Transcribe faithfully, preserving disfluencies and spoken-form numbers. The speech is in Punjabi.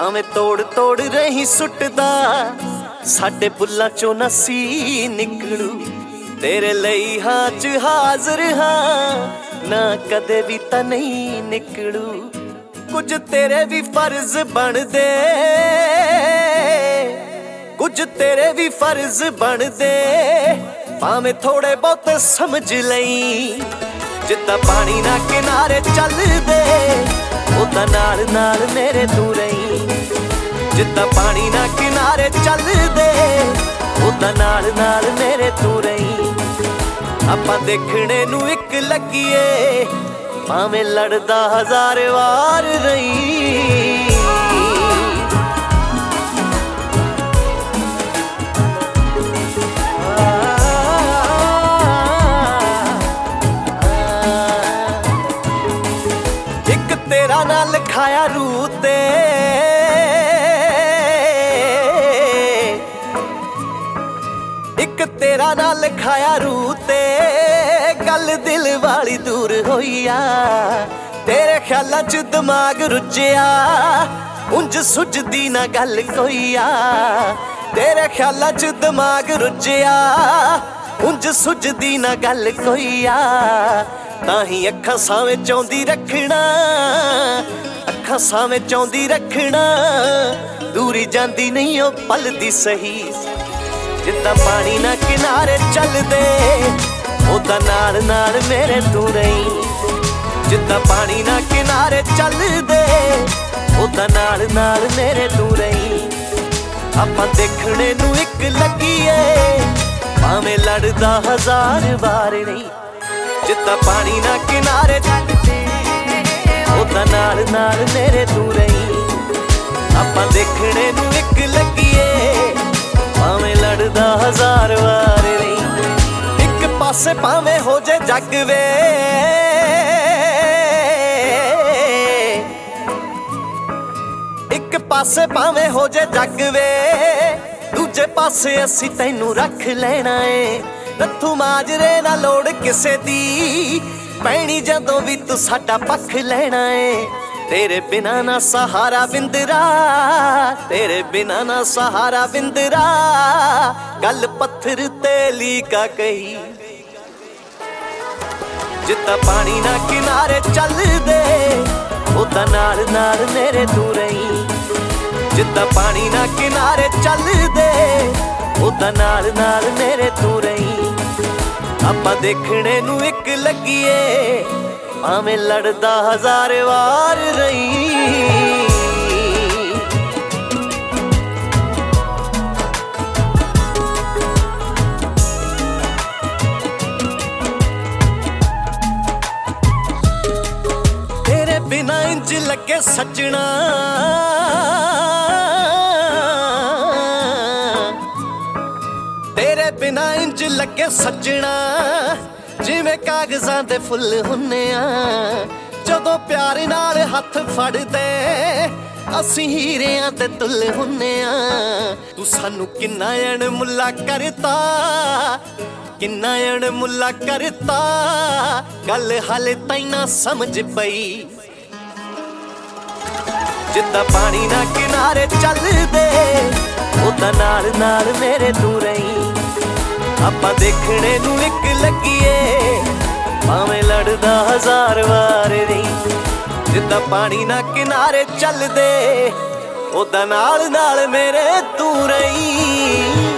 ਭਾਵੇਂ ਤੋੜ ਤੋੜ ਰਹੀ ਸੁੱਟਦਾ ਸਾਡੇ ਬੁੱਲਾਂ ਚੋਂ ਨਸੀ ਨਿਕਲੂ। ਤੇਰੇ ਲਈ ਹਾਂ ਚ ਹਾਜ਼ਰ ਹਾਂ ਨਾ ਕਦੇ ਵੀ ਤਾਂ ਨਹੀਂ ਨਿਕਲੂ। ਕੁਝ ਤੇਰੇ ਵੀ ਫਰਜ਼ ਬਣਦੇ, ਕੁਝ ਤੇਰੇ ਵੀ ਫਰਜ਼ ਬਣਦੇ, ਭਾਵੇਂ ਥੋੜੇ ਬਹੁਤ ਸਮਝ ਲਈ। ਜਿੱਦਾਂ ਪਾਣੀ ਨਾ ਕਿਨਾਰੇ ਚੱਲਦੇ ਉਦਾਂ ਨਾਲ ਨਾਲ ਮੇਰੇ ਤੂੰ ਰਹੀ। ਜਿੱਦਾਂ ਪਾਣੀ ਨਾ ਕਿਨਾਰੇ ਚੱਲਦੇ ਉਦਾਂ ਨਾਲ ਨਾਲ ਮੇਰੇ ਤੂੰ ਰਹੀ। ਆਪਾਂ ਦੇਖਣੇ ਨੂੰ ਇੱਕ ਲੱਗੀਏ ਭਾਵੇਂ ਲੜਦਾ ਹਜ਼ਾਰ ਵਾਰ ਰਹੀ। ਇੱਕ ਤੇਰਾ ਨਾਂ ਲਿਖਾਇਆ ਰੂਹ ਤੇ, ਇੱਕ ਤੇਰਾ ਨਾਂ ਲਿਖਾਇਆ ਰੂਹ ਤੇ, ਗੱਲ ਦਿਲ ਵਾਲੀ ਦੂਰ ਹੋਈ ਆ। ਤੇਰੇ ਖਿਆਲਾਂ ਚ ਦਿਮਾਗ ਰੁੱਝਿਆ ਉਂਝ ਸੁੱਝਦੀ ਨਾ ਗੱਲ ਕੋਈ ਆ। ਤੇਰੇ ਖਿਆਲਾਂ ਚ ਦਿਮਾਗ ਰੁੱਝਿਆ ਉਂਝ ਸੁੱਝਦੀ ਨਾ ਗੱਲ ਕੋਈ ਆ। ਤਾਂ ਹੀ ਅੱਖਾਂ ਸਾਵੇਂ ਚਾਹੁੰਦੀ ਰੱਖਣਾ, ਅੱਖਾਂ ਸਾਵੇਂ ਚਾਹੁੰਦੀ ਰੱਖਣਾ, ਦੂਰੀ ਜਾਂਦੀ ਨਹੀਂ ਉਹ ਪਲਦੀ ਸਹੀ। ਜਿੱਦਾਂ ਪਾਣੀ ਨਾ ਕਿਨਾਰੇ ਚੱਲਦੇ ਉਦਾਂ ਨਾਲ ਨਾਲ ਮੇਰੇ ਤੂੰ ਰਹੀ। ਜਿੱਦਾਂ ਪਾਣੀ ਨਾ ਕਿਨਾਰੇ ਚੱਲਦੇ ਉਦਾਂ ਨਾਲ ਨਾਲ ਮੇਰੇ ਤੂੰ ਰਹੀ। ਆਪਾਂ ਦੇਖਣੇ ਨੂੰ ਇੱਕ ਲੱਗੀਏ ਭਾਵੇਂ ਲੜਦਾ ਹਜ਼ਾਰ ਵਾਰ ਨਹੀਂ। ਜਿੱਦਾਂ ਪਾਣੀ ਨਾ ਕਿਨਾਰੇ ਚੱਲਦੇ ਉਦਾਂ ਨਾਲ ਨਾਲ ਮੇਰੇ ਤੂੰ ਰਹੀ। ਆਪਾਂ ਦੇਖਣੇ ਨੂੰ ਇੱਕ ਲੱਗੀਏ ਭਾਵੇਂ ਲੜਦਾ ਹਜ਼ਾਰ ਵਾਰ ਨਹੀਂ। ਇੱਕ ਪਾਸੇ ਭਾਵੇਂ ਹੋ ਜੇ ਜੱਗ ਵੇ, ਇੱਕ ਪਾਸੇ ਭਾਵੇਂ ਹੋ ਜੇ ਜੱਗ ਵੇ, ਦੂਜੇ ਪਾਸੇ ਅਸੀਂ ਤੈਨੂੰ ਰੱਖ ਲੈਣਾ ਏ। ਨੱਥੂ ਮਾਜਰੇ ਨਾ ਲੋੜ ਕਿਸੇ ਦੀ ਪੈਣੀ ਜਦੋਂ ਵੀ ਤੂੰ ਸਾਡਾ ਪੱਖ ਲੈਣਾ ਏ। ਤੇਰੇ ਬਿਨਾ ਨਾ ਸਹਾਰਾ ਵਿੰਦਰਾ, ਤੇਰੇ ਬਿਨਾ ਨਾ ਸਹਾਰਾ ਵਿੰਦਰਾ, ਗੱਲ ਪੱਥਰ ਤੇ ਲੀਕਾ ਕਹੀ। ਜਿੱਦਾਂ ਪਾਣੀ ਨਾ ਕਿਨਾਰੇ ਚੱਲਦੇ ਉਦਾਂ ਨਾਲ ਨਾਲ ਮੇਰੇ ਤੂੰ ਰਹੀ। ਜਿੱਦਾਂ ਪਾਣੀ ਨਾ ਕਿਨਾਰੇ ਚੱਲਦੇ ਉਦਾਂ ਨਾਲ ਨਾਲ ਮੇਰੇ ਤੂੰ ਰਹੀ। ਆਪਾਂ ਦੇਖਣੇ ਨੂੰ ਇੱਕ ਲੱਗੀਏ ਭਾਵੇਂ ਲੜਦਾ ਹਜ਼ਾਰ ਵਾਰ ਰਹੀ। ਤੇਰੇ ਬਿਨਾ ਇੰਜ ਲੱਗੇ ਸੱਜਣਾ, ਤੇਰੇ ਬਿਨਾ ਇੰਜ ਲੱਗੇ ਸੱਜਣਾ, ਜਿਵੇਂ ਕਾਗਜ਼ਾਂ ਦੇ ਫੁੱਲ ਹੁੰਨੇ ਆ। ਜਦੋਂ ਪਿਆਰ ਨਾਲ ਹੱਥ ਫੜਦੇ ਅਸੀਂ ਹੀਰਿਆਂ ਦੇ ਤੁੱਲ ਹੁੰਨੇ ਆ। ਤੂੰ ਸਾਨੂੰ ਕਿੰਨਾ ਅਣਮੁੱਲਾ ਕਰਤਾ, ਕਿੰਨਾ ਅਣਮੁੱਲਾ ਕਰਤਾ, ਗੱਲ ਹਾਲੇ ਤਾਈਂ ਨਾ ਸਮਝ ਪਈ। ਜਿੱਦਾਂ ਪਾਣੀ ਨਾ ਕਿਨਾਰੇ ਚੱਲਦੇ ਉਦਾਂ ਨਾਲ ਨਾਲ ਮੇਰੇ ਤੂੰ ਰਹੀ। ਆਪਾਂ ਦੇਖਣੇ ਨੂੰ ਇੱਕ ਲੱਗੀਏ ਭਾਵੇਂ ਲੜਦਾ ਹਜ਼ਾਰ ਵਾਰ ਰਹੀ। ਜਿੱਦਾਂ ਪਾਣੀ ਨਾ ਕਿਨਾਰੇ ਚੱਲਦੇ ਉਦਾਂ ਨਾਲ ਨਾਲ ਮੇਰੇ ਤੂੰ ਰਹੀ।